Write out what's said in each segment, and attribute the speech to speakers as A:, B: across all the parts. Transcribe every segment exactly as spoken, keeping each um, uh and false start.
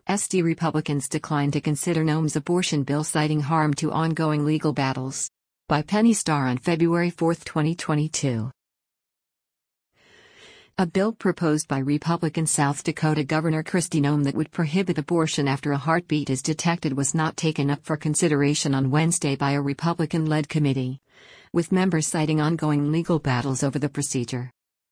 A: S D Republicans declined to consider Noem's abortion bill, citing harm to ongoing legal battles. By Penny Starr on February fourth, twenty twenty-two. A bill proposed by Republican South Dakota Governor Kristi Noem that would prohibit abortion after a heartbeat is detected was not taken up for consideration on Wednesday by a Republican-led committee, with members citing ongoing legal battles over the procedure.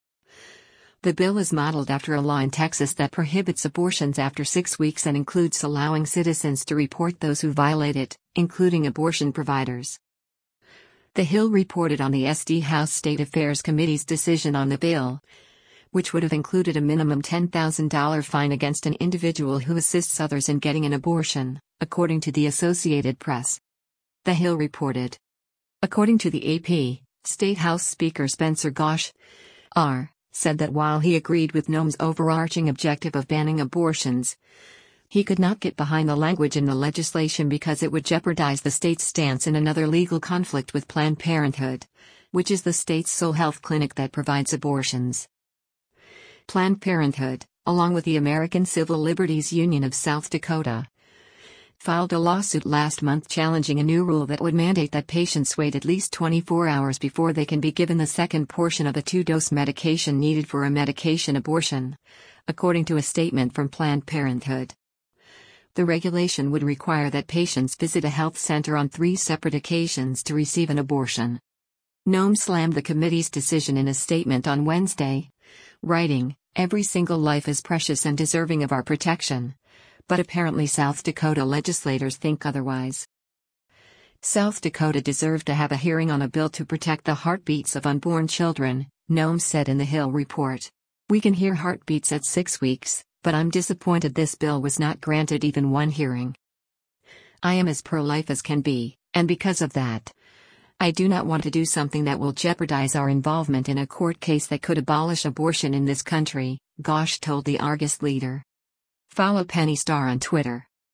A: The bill is modeled after a law in Texas that prohibits abortions after six weeks and includes allowing citizens to report those who violate it, including abortion providers. The Hill reported on the S D House State Affairs Committee's decision on the bill, which would have included a minimum ten thousand dollars fine against an individual who assists others in getting an abortion, according to the Associated Press. The Hill reported. According to the A P, State House Speaker Spencer Ghosh, R., said that while he agreed with Noem's overarching objective of banning abortions, he could not get behind the language in the legislation because it would jeopardize the state's stance in another legal conflict with Planned Parenthood, which is the state's sole health clinic that provides abortions. Planned Parenthood, along with the American Civil Liberties Union of South Dakota, filed a lawsuit last month challenging a new rule that would mandate that patients wait at least twenty-four hours before they can be given the second portion of a two-dose medication needed for a medication abortion, according to a statement from Planned Parenthood. The regulation would require that patients visit a health center on three separate occasions to receive an abortion. Noem slammed the committee's decision in a statement on Wednesday, writing, "Every single life is precious and deserving of our protection." But apparently South Dakota legislators think otherwise. South Dakota deserved to have a hearing on a bill to protect the heartbeats of unborn children, Noem said in the Hill report. "We can hear heartbeats at six weeks, but I'm disappointed this bill was not granted even one hearing. I am as pro-life as can be, and because of that, I do not want to do something that will jeopardize our involvement in a court case that could abolish abortion in this country," Ghosh told the Argus Leader. Follow Penny Starr on Twitter.